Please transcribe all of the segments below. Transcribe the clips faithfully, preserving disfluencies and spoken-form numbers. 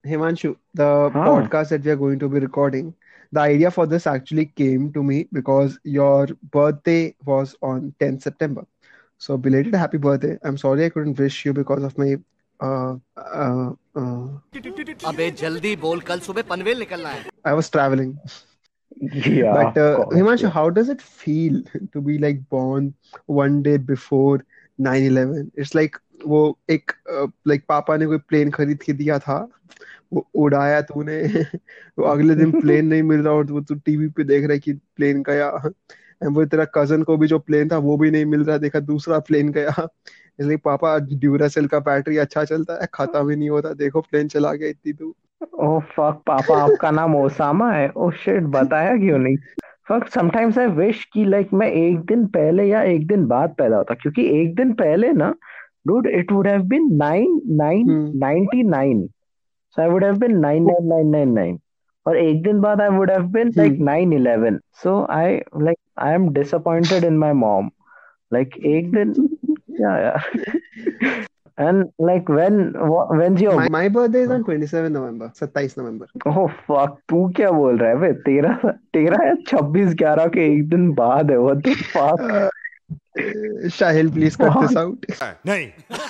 Himanshu, the हाँ. podcast that we are going to be recording, the idea for this actually came to me because your birthday was on tenth September. So belated happy birthday. I'm sorry I couldn't wish you because of my uh, uh, uh, अबे जल्दी बोल, कल सुबह पनवेल निकलना है। I was traveling. Yeah, But of uh, course. Himanshu, Yeah. how does it feel to be like born one day before nine eleven? It's like वो एक like पापा ने कोई प्लेन खरीद के दिया था, वो उड़ाया तूने वो अगले दिन प्लेन नहीं मिल रहा और वो तू टीवी पे देख रहा है कि प्लेन गया। एंड वो तेरा कजन को भी जो प्लेन था वो भी नहीं मिल रहा, देखा दूसरा प्लेन गया। इसलिए पापा ड्यूरासेल का बैटरी अच्छा चलता है, खत्म ही नहीं होता, देखो प्लेन चला गया इतनी दूर। ओह फक, पापा आपका नाम ओसामा है? ओह शिट, बताया क्यों नहीं? फक, समटाइम्स आई विश कि लाइक मैं एक दिन पहले या एक दिन बाद पैदा होता, क्योंकि एक दिन पहले ना, dude, it would have been nine nine hmm ninety nine. So I would have been nine nine nine nine nine. और एक दिन बाद I would have been like hmm nine eleven. So I like I am disappointed in my mom. Like एक दिन क्या यार. And like when wh- when's your? My birthday is on twenty seven November, सत्ताईस नवंबर। Oh fuck, तू क्या बोल रहा है बे? तेरा तेरा है छब्बीस ग्यारह के एक दिन बाद है. What the fuck. Shahil please cut this out. नहीं।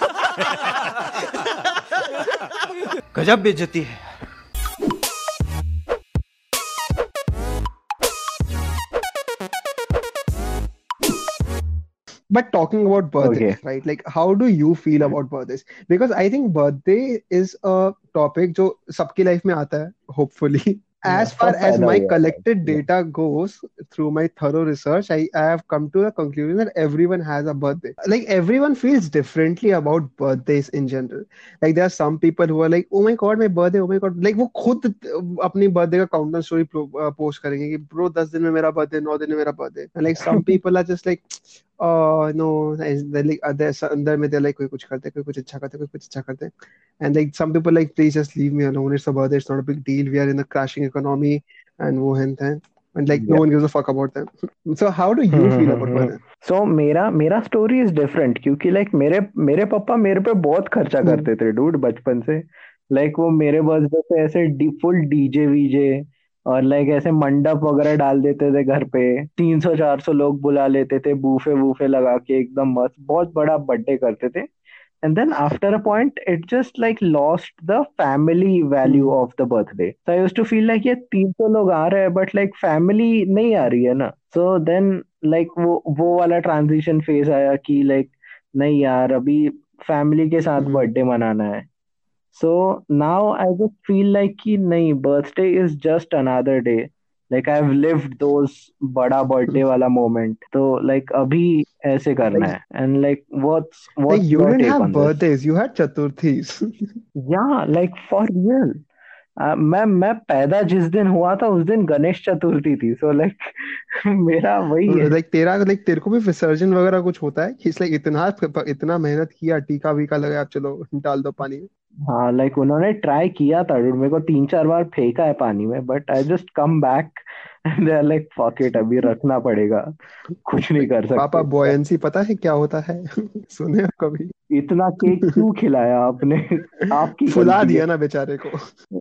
गजब बेइज्जती है। But talking about birthdays, Okay. right? Like, how do you feel about birthdays? Because I think birthday is a topic जो सबकी लाइफ में आता है, hopefully. Yeah, As far सब as पैदा my हुआ है. collected Yeah. data goes, through my thorough research, I, I have come to the conclusion that everyone has a birthday. Like, everyone feels differently about birthdays in general. Like, there are some people who are like, oh my God, my birthday, oh my God. Like, वो खुद अपनी birthday का countdown story post करेंगे कि bro, दस दिन में मेरा birthday, नौ दिन में मेरा birthday. And like, some people are just like, oh no, like other अंदर में they're like कोई कुछ करते, कोई कुछ अच्छा करते, कोई कुछ अच्छा करते. And like some people like, please just leave me alone. It's a birthday. It's not a big deal. We are in a crashing economy, and वो and that. And like no Yeah. one gives a fuck about them. So how do you feel about birthday? So मेरा मेरा story is different, क्योंकि like मेरे मेरे पापा मेरे पे बहुत खर्चा Hmm. करते थे डूड, बचपन से. लाइक वो मेरे बर्थडे पे ऐसे डी, फुल डीजे वीजे और लाइक ऐसे मंडप वगैरह डाल देते थे घर पे. तीन सौ चार सौ लोग बुला लेते थे, बूफे वूफे लगा के एकदम मस्त, बहुत बड़ा बर्थडे करते थे. And then after a point, it just like lost the family value Hmm. of the birthday. So I used to feel like ये तीन सौ लोग आ रहे हैं, but like family नहीं आ रही है ना. So then like वो वो वाला transition phase आया कि like नहीं यार, अभी family के साथ Hmm. birthday मनाना है. So now I just feel like कि नहीं, birthday is just another day. Like I've lived those बड़ा birthday वाला moment. तो like अभी ऐसे करना Like है. And like what's like what's you your didn't take have on this? birthdays. You had Chaturthis. Yeah like for real. मैं मैं पैदा जिस दिन हुआ था उस दिन गणेश चतुर्थी थी. सो लाइक मेरा वही है. Like तेरा like तेरे को भी विसर्जन वगैरह कुछ होता है कि like इतना इतना मेहनत किया, टीका वीका लगाया, अब चलो डाल दो पानी में। हाँ, लाइक उन्होंने ट्राई किया था dude, मेरे को तीन चार बार फेंका है पानी में, but I just come back and they are like fuck it, अभी रखना पड़ेगा, कुछ नहीं Like, कर पापा सकते. बॉयंसी पता है क्या होता है? सुने हो कभी? इतना केक क्यों खिलाया आपने? आपकी फुला गलती है. दिया ना बेचारे को।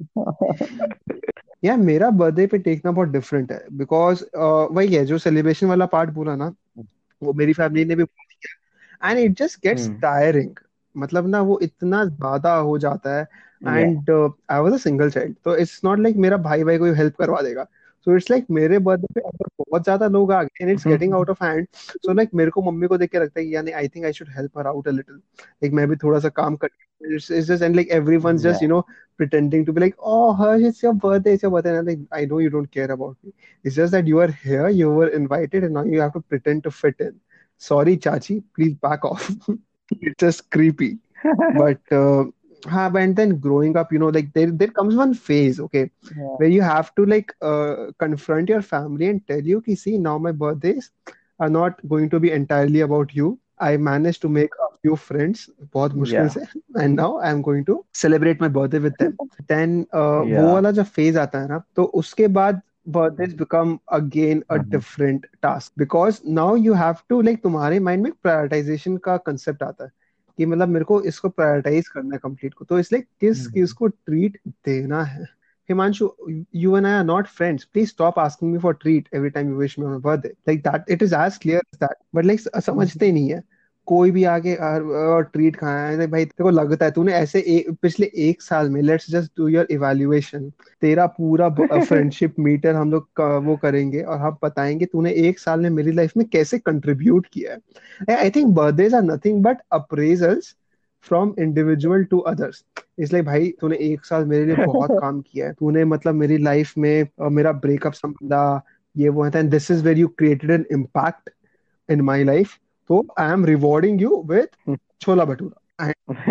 यार मेरा बर्थडे पे टेकना बहुत डिफरेंट है बिकॉज वही है जो सेलिब्रेशन वाला पार्ट बोला ना, वो मेरी फैमिली ने भी किया and it just gets hmm. Tiring. मतलब ना वो इतना ज्यादा हो जाता है yeah. And I was a single child, तो इट्स नॉट लाइक मेरा भाई भाई कोई हेल्प करवा देगा। सो इट्स लाइक मेरे बर्थडे पे अगर बहुत ज्यादा लोग आ गए and it's getting out of hand, so like मेरे को मम्मी को देख के लगता है कि यानी I think I should help her out a little, like मैं भी थोड़ा सा काम कर। It's, it's just and like everyone's just you know pretending to be like, oh Harsh, it's your birthday, it's your birthday, and I'm like, I know you don't care about me. It's just that you are here, you were invited, and now you have to pretend to fit in. Sorry, Chachi, please back off. It's just creepy. But uh, ha, but and then growing up, you know, like there there comes one phase, okay, where you have to like uh, confront your family and tell you, ki, see, now my birthdays are not going to be entirely about you. I managed to make a few friends बहुत मुश्किल या. से, and now I'm going to celebrate my birthday with them. Then uh, वो या. वाला जब phase आता है ना, तो उसके बाद birthdays become again a different task because now you have to like तुम्हारे mind में prioritization का concept आता है कि मतलब मेरे को इसको प्रायोरिटाइज करना है कंप्लीट को, तो इसलिए किस किस हम्म। को ट्रीट देना है। Himanshu, you and I are not friends. Please stop asking me for treat every time you wish me on my birthday. Like that, it is as clear as that. But like समझते ही नहीं है। कोई भी आगे और treat खाना है, भाई तेरे को लगता है तूने ऐसे ए, पिछले एक साल में, let's just do your evaluation, तेरा पूरा फ्रेंडशिप मीटर हम लोग क- वो करेंगे और हम बताएंगे तूने एक साल में मेरी लाइफ में कैसे कंट्रीब्यूट किया है। I think birthdays are nothing but appraisals from individual to others. इसलिए भाई तूने एक साल मेरे लिए बहुत काम किया है, तूने मतलब मेरी लाइफ में अ, मेरा ब्रेकअप संभाला, ये वो है, this is where you created an impact in my life, तो I am rewarding you with chhola bhatura.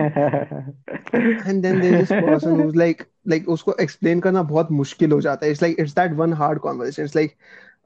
And then there this person who is like like उसको एक्सप्लेन करना बहुत मुश्किल हो जाता है। It's like it's that one hard conversation. It's like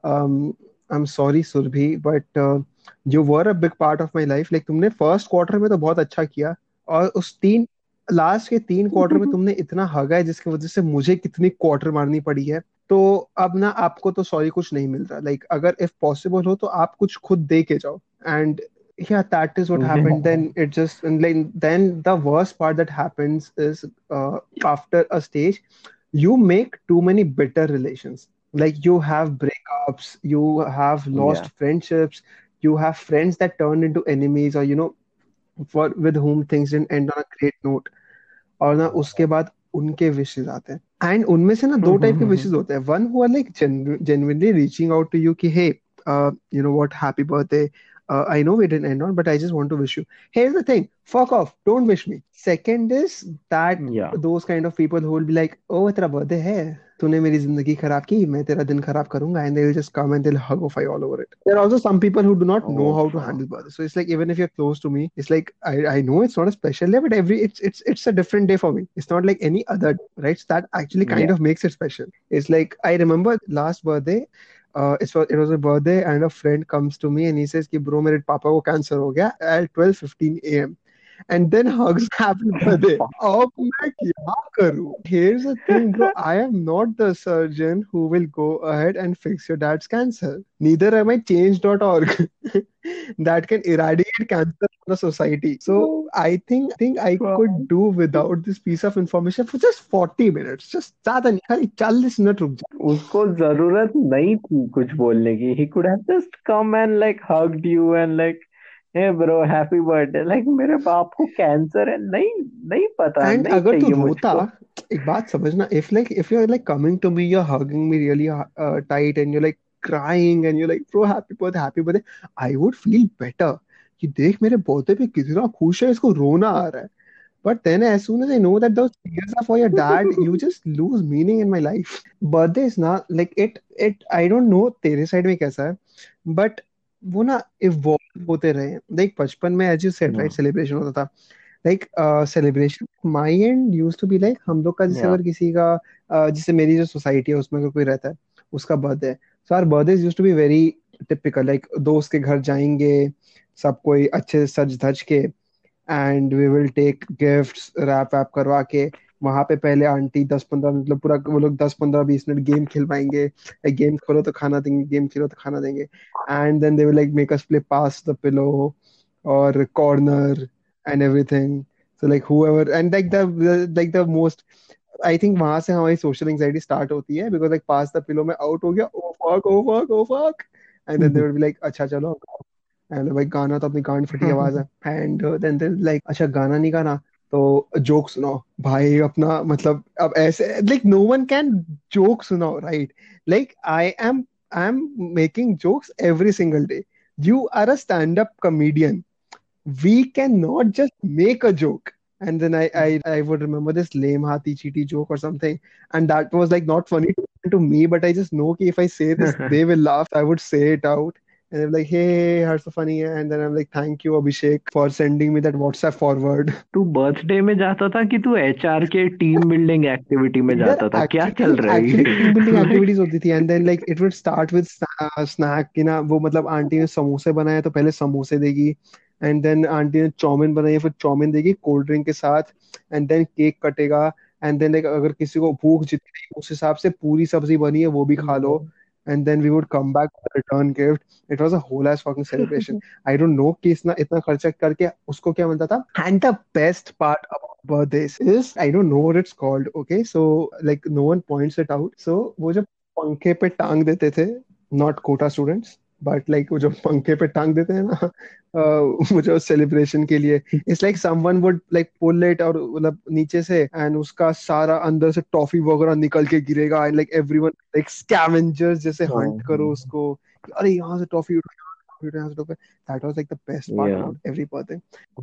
I am sorry Surabhi but you were a big part of my life. Like तुमने first quarter में तो बहुत अच्छा किया, और उस तीन लास्ट के तीन क्वार्टर में तुमने इतना हगा है जिसकी वजह से मुझे कितनी क्वार्टर मारनी पड़ी है। तो अब ना आपको तो सॉरी कुछ नहीं मिल रहा। लाइक अगर इफ पॉसिबल हो तो आप कुछ खुद दे के जाओ। And yeah, that is what happened. Then it just, and like then the worst part that happens is uh, after a stage you make too many bitter relations. Like you have breakups, you have lost Yeah. friendships, you have friends that turn into enemies, or you know, for with whom things didn't end on a great note. और ना उसके बाद उनके wishes आते हैं, and उनमें से ना दो टाइप के विशेस होते हैं। One who are like genuinely reaching out to you कि hey, uh, you know what, happy birthday, uh, I know we didn't end on but I just want to wish you. Here's the thing, fuck off, don't wish me. Second is that Yeah. those kind of people who will be like, oh तेरा birthday है, तूने मेरी जिंदगी खराब की, मैं तेरा दिन खराब करूंगा, and they'll just come and they'll hugify all over it. There are also some people who do not know Oh, how to fuck. handle birthday, so it's like even if you're close to me, it's like I I know it's not a special day, but every it's it's it's a different day for me. It's not like any other day, right? So that actually kind Yeah. of makes it special. It's like I remember last birthday, uh, it was it was a birthday and a friend comes to me and he says कि bro मेरे पापा को cancer हो गया at twelve fifteen a m and then hugs happy birthday. Fuck. अब मैं क्या करूं? Here's the thing, bro. I am not the surgeon who will go ahead and fix your dad's cancer. Neither am I change dot org that can eradicate cancer from the society. So I think think I could Fuck. do without this piece of information for just forty minutes. Just ज्यादा नहीं, खाली चालीस minute रुक जा। उसको जरूरत नहीं थी कुछ बोलने की. He could have just come and like hugged you and like, hey bro, happy birthday. Like मेरे बाप को कैंसर है, नहीं नहीं पता, एंड नहीं अगर तू चाहिए रोता, मुझको. एक बात समझना, if like if you are like coming to me, you are hugging me really tight and you like crying and you like bro happy birthday happy birthday, I would feel better कि देख मेरे birthday पे कितना खुश है, इसको रोना आ रहा है। But then, as soon as I know that those tears are for your dad, you just lose meaning in my life. Birthday is not like it. It I don't know तेरे side में कैसा है, but वो ना evolve होते रहे। Like बचपन में, as you said, Hmm. right, celebration होता था। Like uh, celebration, my end used to be like हम लोग का जैसे Yeah. अगर किसी का uh, जैसे मेरी जो सोसाइटी है उसमें अगर कोई रहता है, उसका बर्थडे है, so our birthdays used to be very typical, like दोस्त के घर जाएंगे, सब कोई अच्छे से सज धज के, and we will take gifts, wrap वैप करवा के वहां पे पहले आंटी दस पंद्रह मतलब पूरा वो लोग दस पंद्रह बीस मिनट गेम खिलवाएंगे, गेम खोलो तो खाना देंगे, गेम खेलो तो खाना देंगे, and then they will like make us play pass the pillow और corner and everything. So like whoever and like the like the most, I think वहां से हमारी सोशल एंजाइटी स्टार्ट होती है, because like pass the pillow में out हो गया, oh fuck oh fuck oh fuck, and then they will be like अच्छा चलो, एंड भाई गाना तो अपनी गांड फटी आवाज है, एंड देन दे लाइक अच्छा गाना नहीं गाना तो जोक सुनाओ भाई अपना, मतलब अब ऐसे like no one can joke सुनाओ, right? Like I am I am making jokes every single day, you are a stand up comedian, we cannot just make a joke. And then I, I I would remember this lame hati cheaty joke or something, and that was like not funny to, to me, but I just know कि if I say this, they will laugh. I would say it out, and they're like, "Hey, how so funny?" And then I'm like, "Thank you, Abhishek, for sending me that WhatsApp forward." तू birthday में जाता था कि तू HR के team building activity में यार जाता था? क्या एक्चुअली चल रहा है एक्चुअली टीम बिल्डिंग ये? Like, एक्टिविटीज होती थी, and then like it would start with snack कि ना वो मतलब आंटी ने समोसे बनाए तो पहले समोसे देगी, एंड देन आंटी ने चाउमीन बनाई है फिर चाउमीन देगी कोल्ड ड्रिंक के साथ, एंड देन केक कटेगा, एंड देन लाइक अगर किसी को भूख जितनी उस हिसाब से पूरी सब्जी बनी है वो भी खा लो, and then we would come back with a return gift. It was a whole ass fucking celebration. I don't know कि इतना इतना खर्चा करके उसको क्या मिलता था. And the best part about birthdays is I don't know what it's called. Okay, so like no one points it out. So वो जब पंखे पे टांग देते थे, not quota students, but like वो जो पंखे पे टांग देते हैं ना, uh, मुझे उस सेलिब्रेशन के लिए it's like someone would like pull it, और मतलब नीचे से, एंड उसका सारा अंदर से टॉफी वगैरह निकल के गिरेगा, and like everyone like scavengers जैसे हंट करो उसको कि अरे यहाँ से टॉफी उठो, यहाँ से toffee. That was like the best part yeah about every birthday.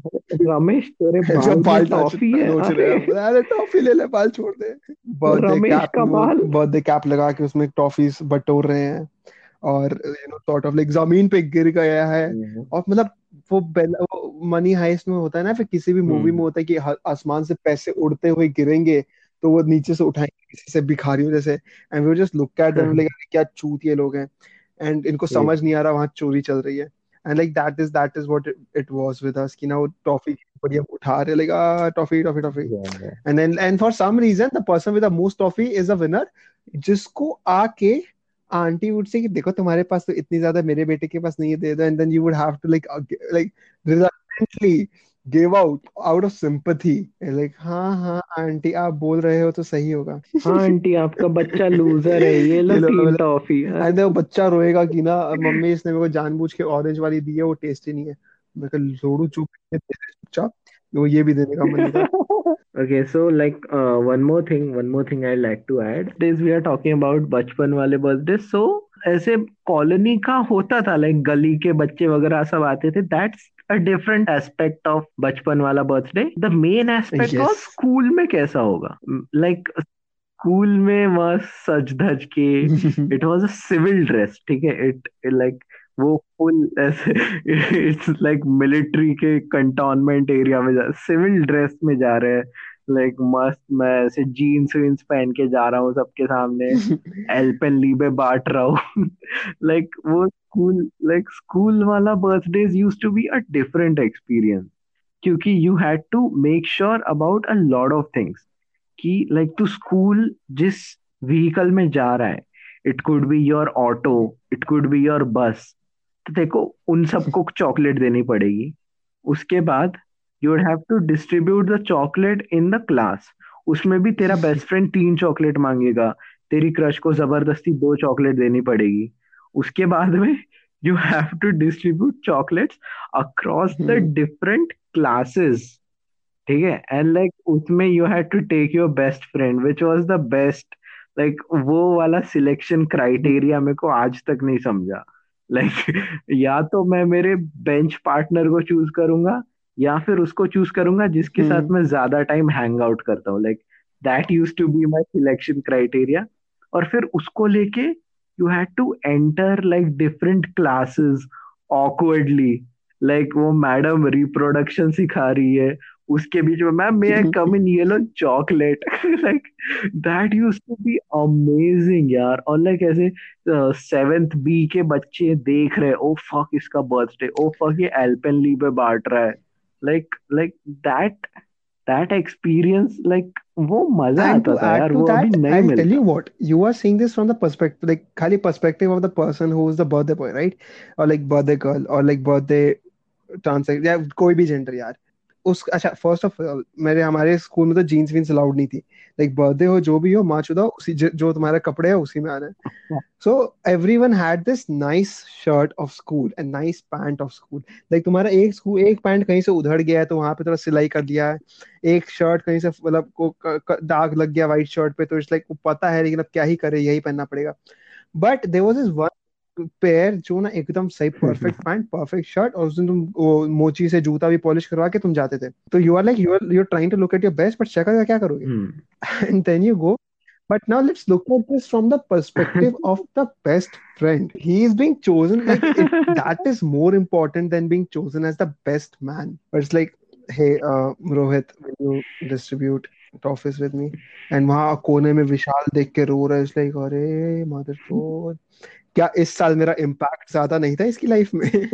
Ramesh तेरे जो बाल में बाल टॉफी है, नोच रहे अरे हैं, अरे टॉफी ले ले, बाल छोड़ दे. बर्थडे रमेश कैप, का वो बाल। बर्थडे कैप लगा के उसमें टॉफीज बटोर रहे हैं, और you know sort of like जमीन पे गिर गया है. हम्म और मतलब वो बेल- वो मनी हाइस्ट में होता है ना, फिर किसी भी मूवी में हम्म होता है कि ह- आसमान से पैसे उड़ते हुए गिरेंगे, तो वो नीचे से उठाएंगे किसी से भिखारियों जैसे, and we just look at them like क्या चूतिए लोग हैं, एंड इनको ये समझ नहीं आ रहा वहां चोरी चल रही है. And like that is that is what it was with us, कि ना वो टॉफी बढ़िया उठा रहे, लाइक आ toffee toffee toffee. Yeah and then and for some reason the person with the most toffee is a winner, जिसको आके aunty would say कि देखो तुम्हारे पास तो इतनी ज्यादा, मेरे बेटे के पास नहीं है, दे दो. And then you would have to like like reluctantly give out out of sympathy, like हाँ हाँ आंटी आप बोल रहे हो तो सही होगा. हाँ आंटी आपका बच्चा लूजर है, ये लो ये लो तीन मतलब, टॉफी। एंड वो बच्चा रोएगा कि ना मम्मी इसने मेरे को जानबूझ के ऑरेंज वाली दी है, वो टेस्टी नहीं है. मैं कहा जोड़ू चुप करके दे दे चुपचाप, वो ये भी देने का मन नहीं था. Okay, so like uh, one more thing, one more thing I'd like to add. This we are talking about बचपन वाले birthday. So ऐसे कॉलोनी का होता था, लाइक गली के बच्चे वगैरह सब आते थे. That's a different aspect of बचपन वाला birthday. The main aspect was Yes. School में कैसा होगा. Like स्कूल में मस्त सज धज के, it was a civil dress, ठीक है. इट लाइक वो फुल ऐसे इट्स लाइक मिलिट्री के कंटोनमेंट एरिया में जा सिविल ड्रेस में जा रहे हैं. लाइक मस्त मैं ऐसे जीन्स वीन्स पहन के जा रहा हूँ सबके सामने, एल्पेनलीबे बांट रहा हूँ. लाइक वो स्कूल लाइक स्कूल वाला birthdays used to be a different experience, क्योंकि you had to make sure about a lot of things कि लाइक तू स्कूल जिस व्हीकल में जा रहा है, it could be your auto, it could be your bus, तो देखो उन सबको चॉकलेट देनी पड़ेगी. उसके बाद you would have to distribute the chocolate in the class. उसमें भी तेरा बेस्ट फ्रेंड तीन चॉकलेट मांगेगा, तेरी क्रश को जबरदस्ती दो चॉकलेट देनी पड़ेगी. उसके बाद में you have to distribute chocolates across the different classes, ठीक है. एंड लाइक उसमें you had to take your best friend which was the best. Like वो वाला सिलेक्शन क्राइटेरिया मेरे को आज तक नहीं समझा. लाइक या तो मैं मेरे बेंच पार्टनर को चूज करूंगा, या फिर उसको चूज करूंगा जिसके साथ मैं ज्यादा टाइम हैंग आउट करता हूँ. Like that used to be my selection criteria. और फिर उसको लेके you had to enter like different classes awkwardly. Like वो मैडम रिप्रोडक्शन सिखा रही है, उसके बीच में ma'am may I come in yellow chocolate. Like that used to be amazing यार. और लाइक ऐसे सेवेंथ बी के बच्चे देख रहे, ओ फक इसका बर्थडे, ओ फक ये एल्पेनलीबे बांट रहा है. Like like that that experience, like वो मजा And आता to था add यार, to वो अभी that, नहीं I'll tell मिलता. you what, you are seeing this from the perspective, like खाली perspective of the person who is the birthday boy, right? Or like birthday girl, or like birthday trans या कोई भी gender यार. उस अच्छा first of all मेरे हमारे school में तो जीन्स वीन्स अलाउड नहीं थी. लाइक बर्थडे हो जो भी हो, माँ चुदा उसी ज- जो तुम्हारे कपड़े है उसी में आना है. So everyone had this nice shirt of school and nice pant of school. Like तुम्हारा एक स्कूल एक पैंट कहीं से उधड़ गया है तो वहां पे थोड़ा सिलाई कर दिया है. एक शर्ट कहीं से मतलब को क, क, दाग लग गया वाइट शर्ट पे, तो इट्स लाइक वो पता है लेकिन अब क्या ही करे, यही पहनना पड़ेगा. But there was this one pair जो ना एकदम सही परफेक्ट पैंट परफेक्ट शर्ट, और उस दिन तुम वो मोची से जूता भी पॉलिश करवा के तुम जाते थे. तो you are like you are you are trying to look at your best, but शक्ल का क्या करोगे? हम्म And then you go. But now let's look at this from the perspective of the best friend. He is being chosen, like it, that is more important than being chosen as the best man. But it's like, hey, uh, Rohit, will you distribute toffees with me? And वहाँ कोने में विशाल देख के रो रहा है. It's like, अरे motherfucker, क्या इस साल मेरा इम्पैक्ट ज्यादा नहीं था इसकी लाइफ में?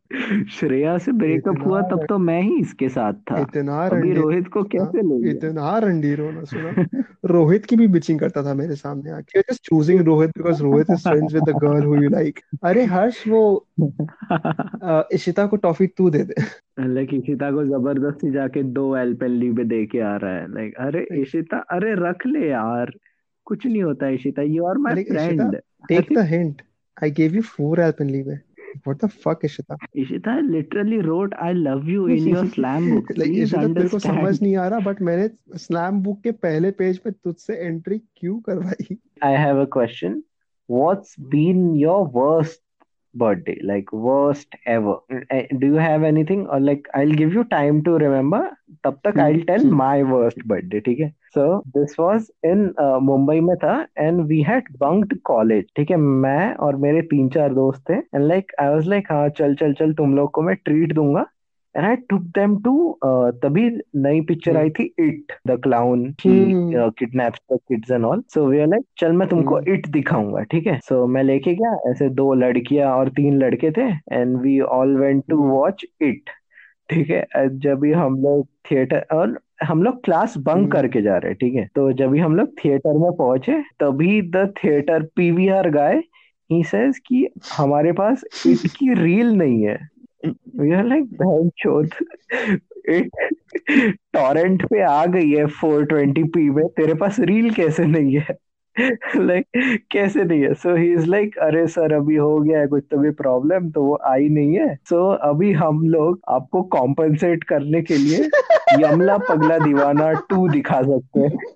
श्रेया से ब्रेकअप इतना हुआ तब तो मैं ही इसके साथ था। इतना अभी रंडी रोहित को हाँ, कैसे ले लिया? इतना रंडी रोना सुना। रोहित की भी बिचिंग करता था मेरे सामने आके, just choosing Rohit because Rohit is friends with the girl who you like. अरे हर्ष वो अ, इशिता को टॉफी तू दे दे। लाइक इशिता को जबरदस्ती जाके दो एलपेनलीबे दे के आ रहा है। लाइक अरे इशिता, अरे रख ले यार, कुछ नहीं होता Ishita, you are my like Ishita, friend. Take the hint, I gave you four Alpenliebe. What the fuck Ishita. Ishita literally wrote I love you in your slam book, like please Ishita तेरे को समझ अंडरस्टैंड। नहीं आ रहा, बट मैंने स्लैम बुक के पहले page पे तुझसे एंट्री क्यों करवाई? I have a question. What's been your worst birthday? Like worst ever? Uh, Do you have anything? Or like I'll give you time to remember. तब तक हम्म I'll tell hmm my worst birthday, ठीक है? So this was in uh, Mumbai में था and we had bunked college, ठीक है? मैं और मेरे तीन चार दोस्त थे and like I was like हाँ चल चल चल तुम लोग को मैं ट्रीट दूंगा। And I took them to uh, तभी नई पिक्चर हम्म आई थी it the clown, he hmm kidnaps the kids and all. So we are like चल मैं तुमको हम्म इट दिखाऊंगा, ठीक है? सो मैं लेके गया, ऐसे दो लड़कियां और तीन लड़के थे and we all went to hmm watch it, ठीक है? अ, जब भी हम लोग थिएटर, और हम लोग क्लास बंक हम्म करके जा रहे हैं, ठीक है? तो जब भी हम लोग थिएटर में पहुंचे तभी the theatre PVR guy he says कि हमारे पास इट की रील नहीं है। वी आर लाइक बहन चोद, इट टॉरेंट पे आ गई है फोर ट्वेंटी पी में, तेरे पास रील कैसे नहीं है? लाइक like, कैसे नहीं है? सो ही इज लाइक अरे सर अभी हो गया है कुछ तो भी प्रॉब्लम, तो वो आई नहीं है। सो so, अभी हम लोग आपको कॉम्पनसेट करने के लिए यमला पगला दीवाना टू दिखा सकते हैं।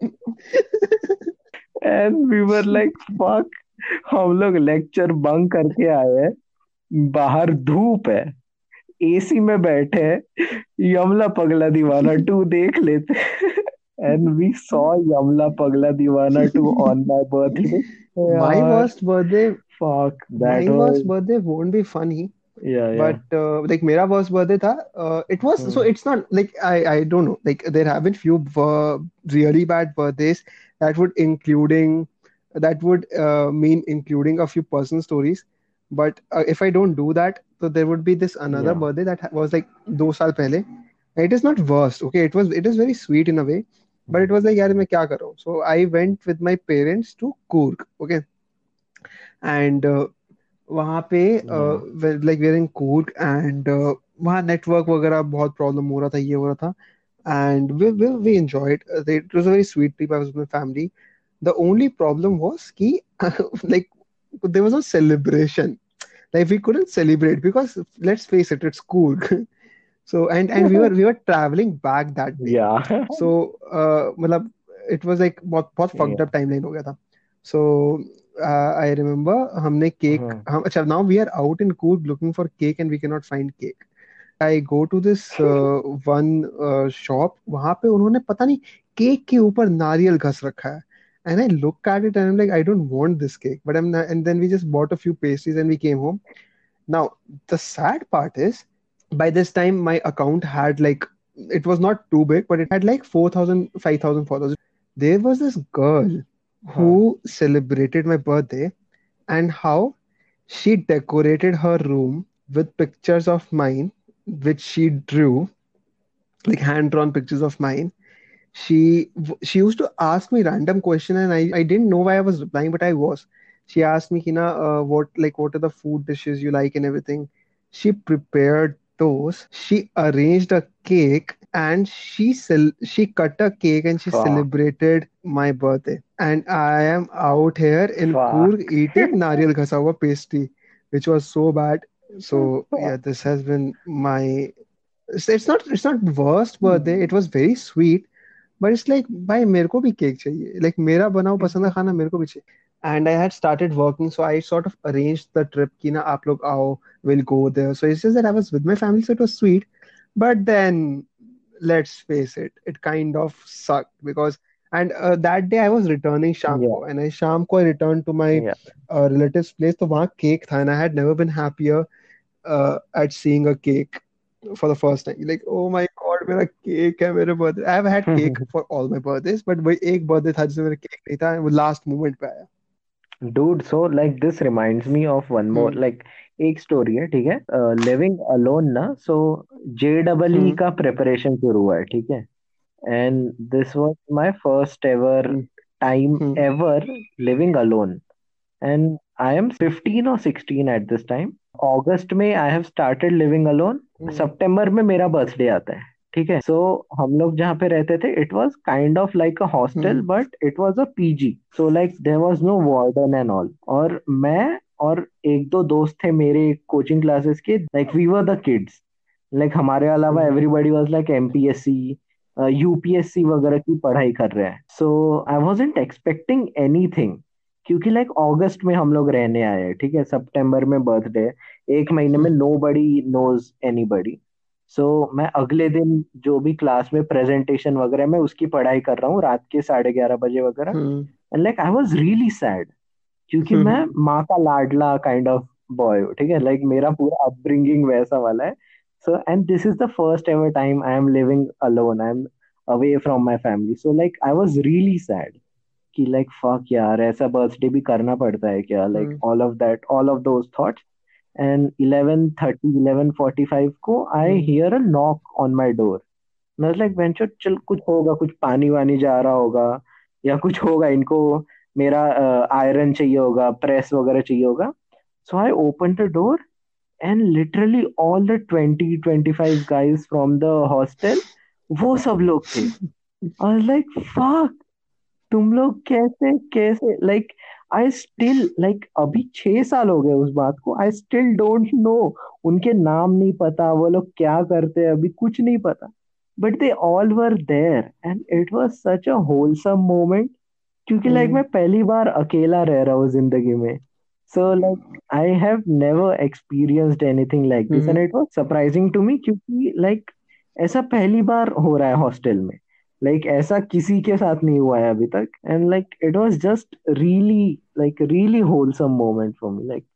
And we were like fuck, हम लोग लेक्चर बंक करके आए हैं, बाहर धूप है, एसी में बैठे हैं, यमला पगला दीवाना टू देख लेते। And we saw Yamla Pagla Deewana two on my birthday. My यार worst birthday, fuck that my worst was, birthday won't be funny, या या but uh, like मेरा worst birthday था. Uh, it was so it's not like I I don't know, like there have been few uh, really bad birthdays that would including that would uh, mean including a few personal stories. But uh, if I don't do that, so there would be this another या birthday that ha- was like दो साल पहले. It is not worst, okay? It was it is very sweet in a way, but it was like यार मैं क्या कर रहा हूँ? So I went with my parents to Coorg, okay, and uh, वहाँ पे like were in Coorg and वहाँ network वगैरह बहुत प्रॉब्लम हो रहा था, ये हो रहा था, and we we we enjoyed it was a very sweet trip, I was with my family. The only problem was कि like there was no celebration, like we couldn't celebrate because let's face it, it's Coorg. So and and we were we were traveling back that day. या So uh, मतलब it was like बहुत बहुत fucked up timeline हो गया था. So uh, I remember हमने cake हम अच्छा now we are out in Coorg looking for cake and we cannot find cake. I go to this uh, one uh, shop, वहां पे उन्होंने पता नहीं केक के ऊपर नारियल घस रखा है. And I look at it and I'm like, I don't want this cake. But I'm not, and then we just bought a few pastries and we came home. Now, the sad part is, by this time, my account had like, it was not too big, but it had like four thousand, five thousand followers. There was this girl who celebrated my birthday, and how she decorated her room with pictures of mine, which she drew, like hand drawn pictures of mine. She she used to ask me random question and I, I didn't know why I was replying, but I was. She asked me, Kina, uh, what like what are the food dishes you like and everything. She prepared those. She arranged a cake and she cel- she cut a cake and she fuck celebrated my birthday. And I am out here in fuck Coorg eating nariyal ghasa hua pastry, which was so bad. So yeah, this has been my. It's it's not it's not worst birthday. It was very sweet, but it's like भाई मेरे को भी cake चाहिए, like like, मेरा बना हुआ पसंद का खाना मेरे को भी चाहिए. And I had started working, so I sort of arranged the trip कि ना आप लोग आओ, will go there. So it's just that I was with my family, so it was sweet. But then let's face it, it kind of sucked because and that day I was returning शाम या को, and I शाम को I return to my या relatives place, तो वहाँ cake था and I had never been happier at seeing a cake for the first time. Like, oh my god, मेरा केक है मेरे birthday. I have had cake for all my birthdays, but वही एक birthday था जिसमें मेरा cake नहीं था, वो लास्ट मोमेंट पे आया. Dude, so like this reminds me of one more. Hmm Like एक स्टोरी है, ठीक है। लिविंग अलोन ना, सो जे डबल ई हम्म का प्रिपरेशन शुरू हुआ है, ठीक है। And this was my first ever hmm time hmm ever living alone. And I am fifteen और सिक्सटीन एट दिस टाइम। अगस्त में I have started living alone. Hmm सितंबर में मेरा बर्थडे आता है, ठीक है। सो हम लोग जहाँ पे रहते थे, it was kind of like a hostel, hmm but it was a PG. So like there was no warden and all. और मैं और एक दो दोस्त थे मेरे कोचिंग क्लासेस के, like we were the kids. Like हमारे अलावा hmm everybody was like MPSC, UPSC वगैरह की पढ़ाई कर रहे हैं। So I wasn't expecting anything, क्योंकि लाइक अगस्त में हम लोग रहने आए हैं, ठीक है। सितंबर में बर्थडे, एक महीने में नो बडी नोज एनी। सो मैं अगले दिन जो भी क्लास में प्रेजेंटेशन वगैरह, मैं उसकी पढ़ाई कर रहा हूँ रात के साढ़े ग्यारह बजे वगैरह। Hmm and like I was really sad, क्योंकि मैं माँ का लाडला काइंड ऑफ बॉय हूँ, ठीक है। लाइक मेरा पूरा अपब्रिंगिंग वैसा वाला है। So and this is the first ever time I am living alone, I am away from my family. So like I was really sad कि लाइक फक यार, ऐसा बर्थडे भी करना पड़ता है क्या, like hmm all of that, all of those thoughts. And eleven thirty eleven forty five को I hmm hear a knock on my door. मैं लाइक वेंचर, चल कुछ होगा, कुछ पानी वानी जा रहा होगा, या कुछ होगा, इनको मेरा आयरन चाहिए होगा, प्रेस वगैरह चाहिए होगा। So I open the door, and literally all the twenty twenty five guys from the hostel, वो सब लोग थे। और लाइक फक, तुम लोग कैसे कैसे, लाइक आई स्टिल, लाइक अभी छह साल हो गए उस बात को, आई स्टिल डोंट नो। उनके नाम नहीं पता, वो लोग क्या करते हैं अभी कुछ नहीं पता, but they all were there and it was such a wholesome moment. क्योंकि लाइक हम्म मैं पहली बार अकेला रह रहा हूँ जिंदगी में। So like I have never experienced anything like this, and hmm it was surprising to me, क्योंकि लाइक ऐसा पहली बार हो रहा है हॉस्टल में। लाइक ऐसा किसी के साथ नहीं हुआ है अभी तक। And like it was just really, like really wholesome moment for me. Like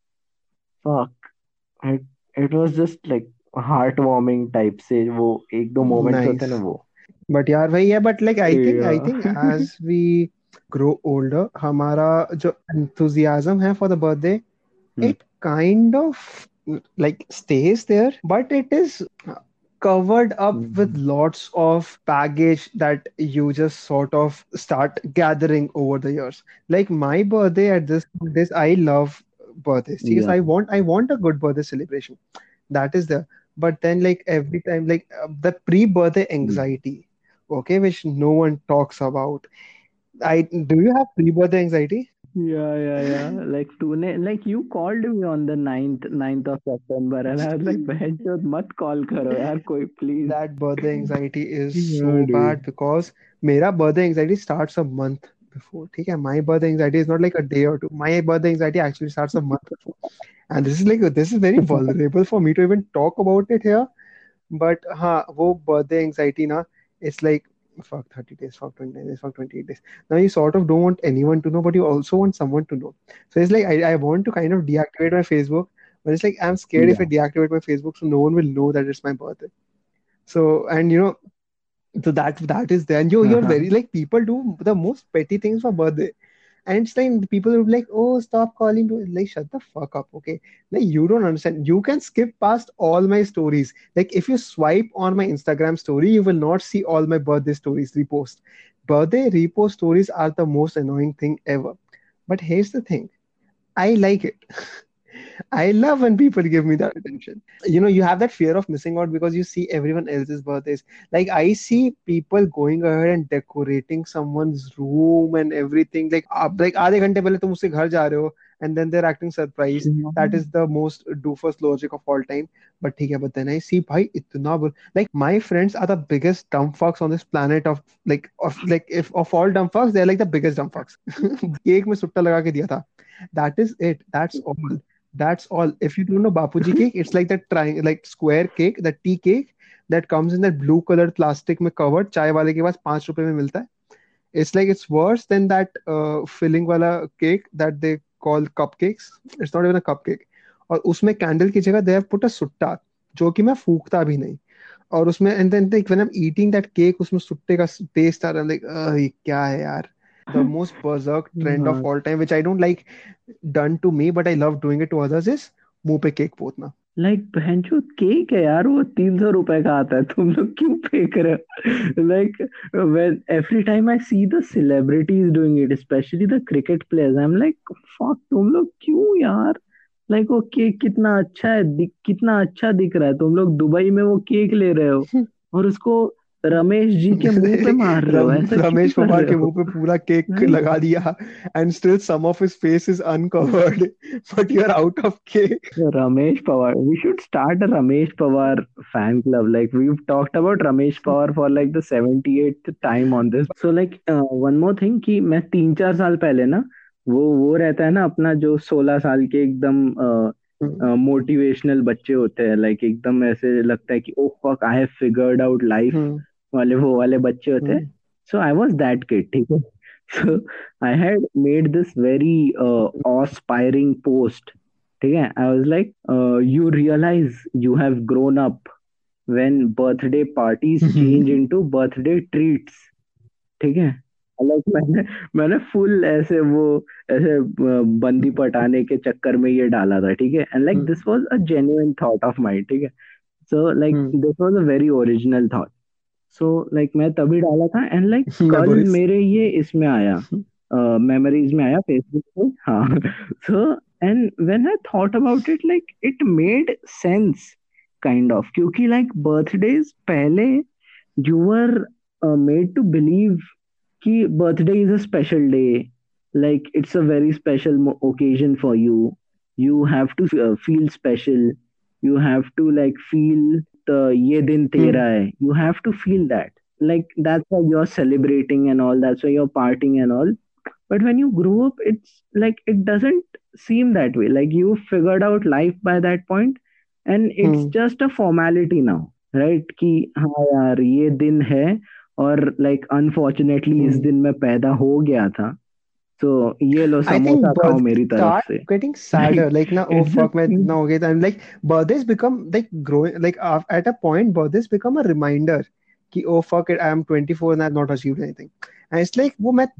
fuck, it it was just like heart warming type से, वो एक दो मोमेंट्स होते नाइस। हैं ना वो। बट यार वही है, but like I think I think Yeah. As we grow older, हमारा जो enthusiasm है for the birthday, Hmm. it kind of like stays there, but it is covered up with Hmm. lots of baggage that you just sort of start gathering over the years. Like my birthday at this this I love birthdays. Yes, Yeah. I want I want a good birthday celebration. That is there. But then like every time like uh, the pre-birthday Hmm. anxiety, okay, which no one talks about. I do you have pre-birthday anxiety? Yeah, yeah, yeah. Like तूने, like you called me on the ninth ninth of September, and I was like, बहन चोद मत call करो यार कोई please. That birthday anxiety is Yeah, so bad dude. because मेरा birthday anxiety starts a month before. ठीक है, my birthday anxiety is not like a day or two. My birthday anxiety actually starts a month before, and this is like this is very vulnerable for me to even talk about it here. But हाँ, वो birthday anxiety ना, it's like fuck thirty days, fuck twenty days, fuck twenty-eight days. Now you sort of don't want anyone to know, but you also want someone to know. So it's like I, I want to kind of deactivate my Facebook, but it's like I'm scared if I Yeah. deactivate my Facebook, so no one will know that it's my birthday. So and you know, so that that is there. And you you're Uh-huh. very like people do the most petty things for birthday. And it's like people will be like, oh, stop calling me. Like, shut the fuck up, okay? Like, you don't understand. You can skip past all my stories. Like, if you swipe on my Instagram story, you will not see all my birthday stories repost. Birthday repost stories are the most annoying thing ever. But here's the thing, I like it. I love when people give me that attention. You know, you have that fear of missing out because you see everyone else's birthdays. Like I see people going ahead and decorating someone's room and everything. Like आप like आधे घंटे पहले तुम उससे घर जा रहे हो and then they're acting surprised. That is the most doofus logic of all time. But ठीक है, but then I see भाई इतना बुर- like my friends are the biggest dumb fucks on this planet of like of like if of all dumb fucks they're like the biggest dumb fucks. Cake में सुट्टा लगा के दिया था. That is it. That's all. That's all. If you don't know Bapuji cake, it's like that triangle, like square cake, that tea cake that comes in that blue colored plastic में covered. चाय वाले के पास पांच रुपए में मिलता है. It's like it's worse than that uh, filling वाला cake that they call cupcakes. It's not even a cupcake. और उसमें कैंडल की जगह they have put a सुट्टा जो कि मैं फूकता भी नहीं. और उसमें and then like when I'm eating that cake उसमें सुट्टे का taste आ रहा है. I'm like "अ, ये क्या है यार." The most berserk trend of हाँ. all time, which I don't like done to me, but I love doing it to others, is मुंह पे केक पोतना। लाइक बहनचोद केक है यार, वो तीन सौ रुपए का आता है, तुम लोग क्यों फेंक रहे हो? Like when every time I see the celebrities doing it, especially the cricket players, I'm like fuck, तुम लोग क्यों यार? लाइक वो केक कितना अच्छा है, दिख कितना अच्छा दिख रहा है, तुम लोग दुबई में वो केक ले रहे हो और उसको रमेश जी के मुंह पे मार रहे हो, रम, ऐसा क्यों रमेश कर पवार रहे के हो? मुंह पे पूरा केक लाइक लगा दिया, and still some of his face is uncovered, but you are out of cake. Ramesh Pawar. We should start a Ramesh Pawar fan club. Like we've talked about Ramesh Pawar for like the seventy-eighth time on this. So like uh, one more thing कि मैं तीन चार साल पहले ना, वो वो रहता है ना अपना जो सोलह साल के एकदम मोटिवेशनल बच्चे होते हैं, लाइक एकदम ऐसे लगता है कि oh fuck I have figured out life वाले, वो वाले बच्चे होते हैं. So I was that kid, ठीक है. So I had made this very uh, awe-inspiring post. ठीक है, I was like, uh, you realize you have grown up when birthday parties change into birthday treats. ठीक है, like मैंने मैंने full ऐसे वो ऐसे अ, बंदी पटाने के चक्कर में ये डाला था, ठीक है. And like this was a genuine thought of mine, ठीक है. So like this was a very original thought. So like मैं तभी डाला था and like कल मेमोरीज। मेरे ये इसमें आया, मेमोरीज में आया फेसबुक पे. हाँ. So and when I thought about it, like it made sense kind of, क्योंकि like birthdays पहले you were uh, made to believe कि birthday is a special day, like it's a very special mo- occasion for you. You have to uh, feel special. You have to like feel the ये दिन तेरा है. You have to feel that. Like that's why you're celebrating and all. That's why you're partying and all. But when you grow up, it's like it doesn't seem that way. Like you figured out life by that point, and it's just a formality now, right? कि हाँ यार ये दिन है और like unfortunately इस दिन मैं पैदा हो गया था, so ये लो I think समोसा खाओ birth मेरी तरफ start से. getting sadder. Like now, oh It's just fuck, मैं now okay. I'm like birthdays become like growing. Like af- at a point, birthdays become a reminder कि oh fuck it, I am twenty-four and I have not achieved anything. And it's like वो मैं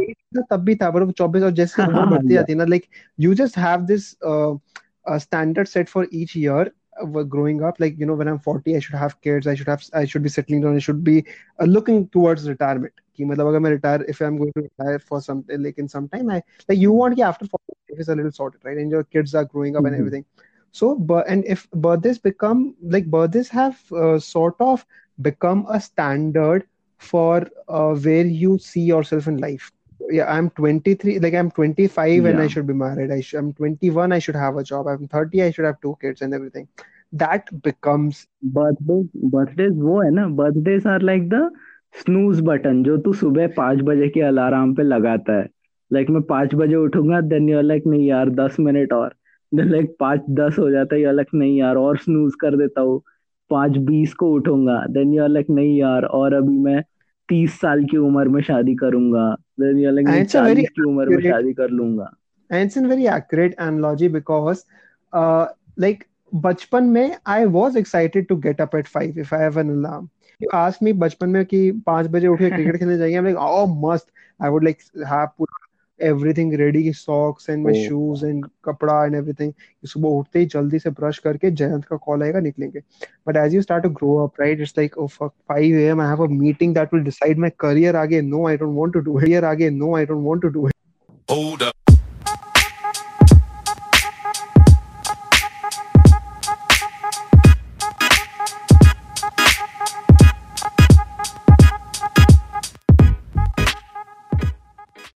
तब भी था, पर वो चौबीस और जैसे उम्र बढ़ती yeah. जाती है ना, like you just have this uh, a standard set for each year. uh, Growing up, like you know, when I'm forty, I should have kids. I should have, I should be settling down. I should be uh, looking towards retirement. कि मतलब अगर मैं retire, if I'm going to retire for something, like in some time, I like you want कि after forty, life is a little sorted, right? And your kids are growing up and Mhm. everything. So, but and if birthdays become like birthdays have uh, sort of become a standard for uh, where you see yourself in life. Yeah, I'm twenty-three, like I'm twenty-five and I Yeah. should be married. I sh- I'm twenty-one, I should have a job. I'm thirty, I should have two kids and everything. That becomes Birthdays birthdays वो है ना, birthdays are like the snooze button जो तू सुबह पाँच बजे के alarm पे लगाता है. लाइक मैं पाँच बजे उठूंगा, देन यूर लाइक नहीं यार दस मिनट और, देन लाइक पाँच दस हो जाता है, यूर लाइक नहीं यार और स्नूज कर देता हूँ. पाँच बीस को उठूंगा, देन यूर लाइक नहीं यार और अभी मैं तीस साल की उम्र में शादी करूंगा, देन यूर लाइक and नहीं it's a very चालीस की उम्र में accurate शादी कर लूंगा. and it's a very accurate analogy because uh like बचपन में I was excited to get up at five if I have an alarm. You ask me बचपन में कि पाँच बजे उठ के क्रिकेट खेलने जाएंगे, I'm like oh must. I would like have put everything ready, socks and my Oh. shoes and कपड़ा and everything. सुबह उठते ही जल्दी से ब्रश करके जयंत का कॉल आएगा, निकलेंगे. But as you start to grow up, right, it's like oh fuck, five a m I have a meeting that will decide my career आगे. No, I don't want to do it. Career आगे. No, I don't want to do it. Hold up.